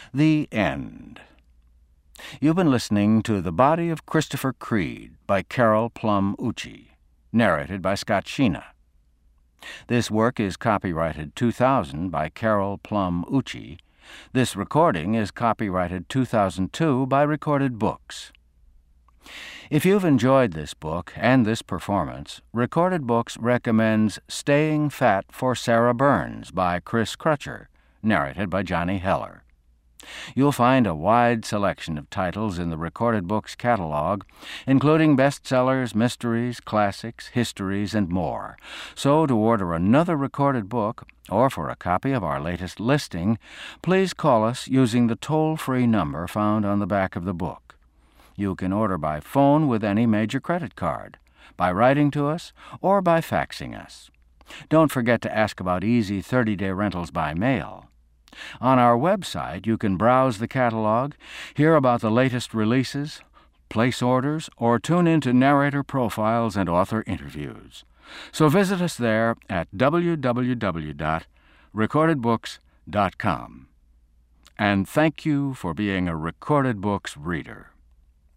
The End. You've been listening to The Body of Christopher Creed by Carol Plum Ucci, narrated by Scott Sheena. This work is copyrighted 2000 by Carol Plum Ucci. This recording is copyrighted 2002 by Recorded Books. If you've enjoyed this book and this performance, Recorded Books recommends Staying Fat for Sarah Burns by Chris Crutcher, narrated by Johnny Heller. You'll find a wide selection of titles in the Recorded Books catalog, including bestsellers, mysteries, classics, histories, and more. So to order another recorded book, or for a copy of our latest listing, please call us using the toll-free number found on the back of the book. You can order by phone with any major credit card, by writing to us, or by faxing us. Don't forget to ask about easy 30-day rentals by mail. On our website, you can browse the catalog, hear about the latest releases, place orders, or tune into narrator profiles and author interviews. So visit us there at www.recordedbooks.com. And thank you for being a Recorded Books reader.